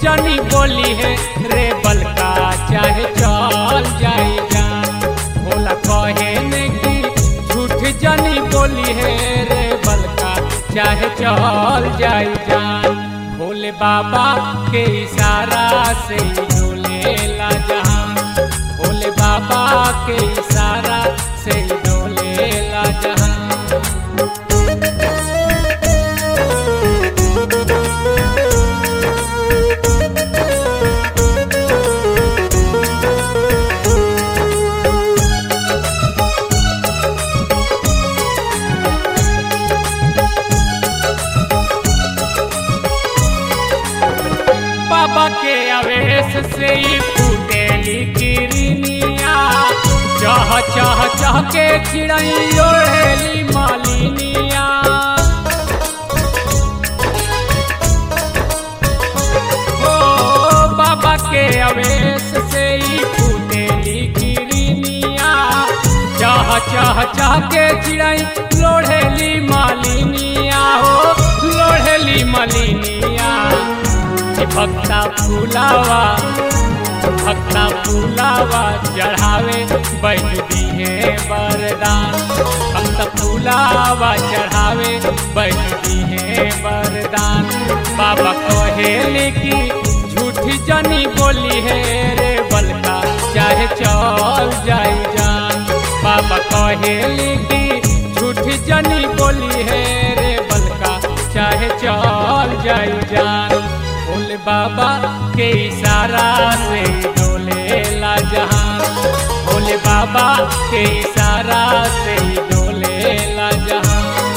जनी बोली है रे बलका चाहे चल जाई जान। भोला कहे ने की झूठ जनी बोली है रे बलका चाहे चल जाई जान। भोले बाबा के इशारा से डोले ला जहां, भोले बाबा के इशारा से डोले ला जहां। बाबा के आवेश से ही फूटेली किरनिया, चह चह चह के चिड़ई ओढ़ेली मालिनिया। ओ बाबा के आवेश से ही फूटेली किरनिया, चह चह चह के चिड़ई लोढ़ेली मालिनिया। हो लोढ़ेली मालिनिया। भक्ता फूलावा चढ़ावे बैठी है वरदान, भक्ता फूलावा चढ़ावे बैठी है वरदान। बाबा कहेले की झूठी जनी बोली है रे बलका चाहे चल जाई जान। बाबा कहेले की झूठी जनी बोली है रे बलका चाहे चल जाई जान। भोले बाबा के इशारा से डोले ला जहां, भोले बाबा के इशारा से डोले ला जहां।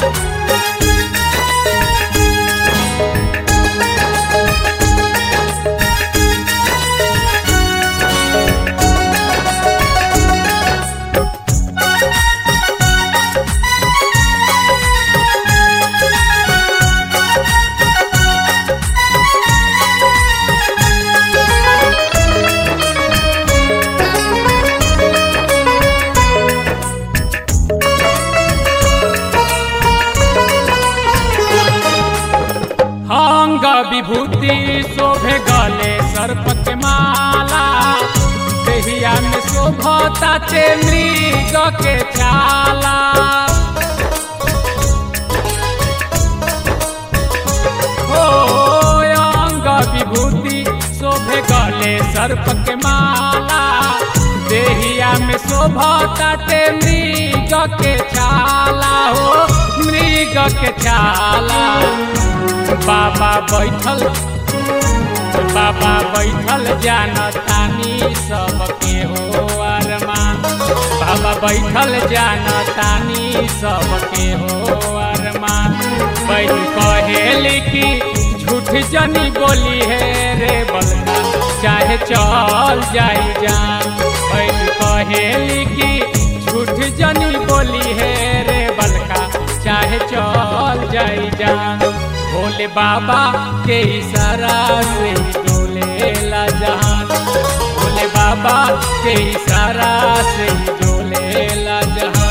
विभूति शोभे गले सर्प के माला, देहिया में शोभता चे मृग के छाला। हो अंग विभूति शोभे गले सर्प के माला, देहिया में शोभता चे मृग के छाला। हो मृग के छाला। बाबा बैठल जानतानी सबके हो अरमान, बाबा बैठल जानतानी सबके हो अरमान। बैठ कहेली की झूठ जनी बोली है रे बलका चाहे चल जाई जान। बैठ कहेली की झूठ जनी बोली है रे बलका चाहे चल जाई जान। भोले बाबा के इशारा से डोले ला जहान, भोले बाबा के इशारा से डोले ला जहान।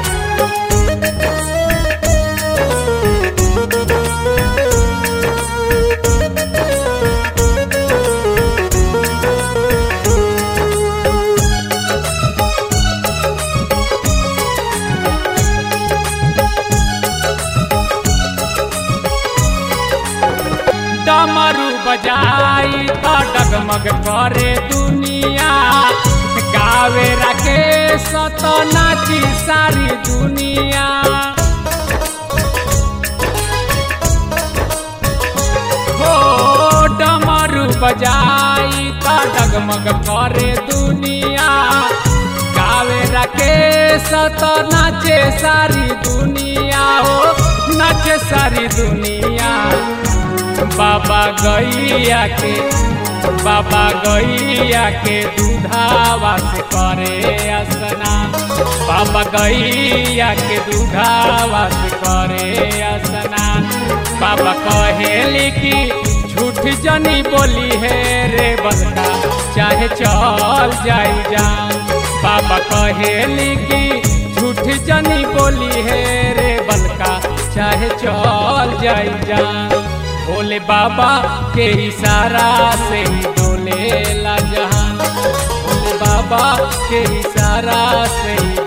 डमरू बजाई तो डगमग करे दुनिया, गावे राकेश तो नाची सारी दुनिया। हो डमरू बजाई तो डगमग करे दुनिया, गावे राकेश तो नाचे सारी दुनिया। हो नाचे सारी दुनिया। बाबा गैया के दूधावा से करे स्नान, बाबा गैया के दूधावा से करे स्नान। बाबा कहेली की झूठ जनी बोली है रे बलका चाहे चल जाई जान। बाबा कहेली की झूठ जनी बोली है रे बलका चाहे चल जाई जान। भोले बाबा के इशारा से ही डोले ला जहान, भोले बाबा के इशारा से ही